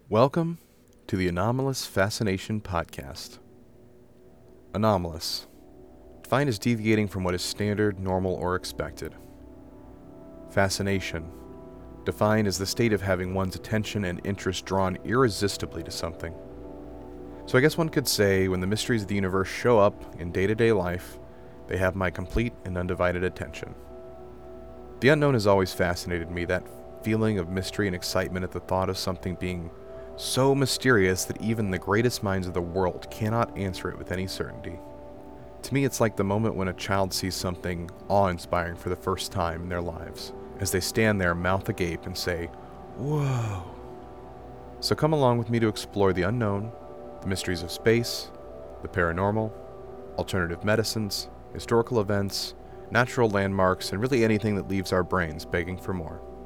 Welcome to the Anomalous Fascination Podcast. Anomalous, defined as deviating from what is standard, normal, or expected. Fascination, defined as the state of having one's attention and interest drawn irresistibly to something. So I guess one could say when the mysteries of the universe show up in day-to-day life, they have my complete and undivided attention. The unknown has always fascinated me, that feeling of mystery and excitement at the thought of something being so mysterious that even the greatest minds of the world cannot answer it with any certainty. To me, it's like the moment when a child sees something awe-inspiring for the first time in their lives, as they stand there mouth agape and say, "Whoa." So come along with me to explore the unknown, the mysteries of space, the paranormal, alternative medicines, historical events, natural landmarks, and really anything that leaves our brains begging for more.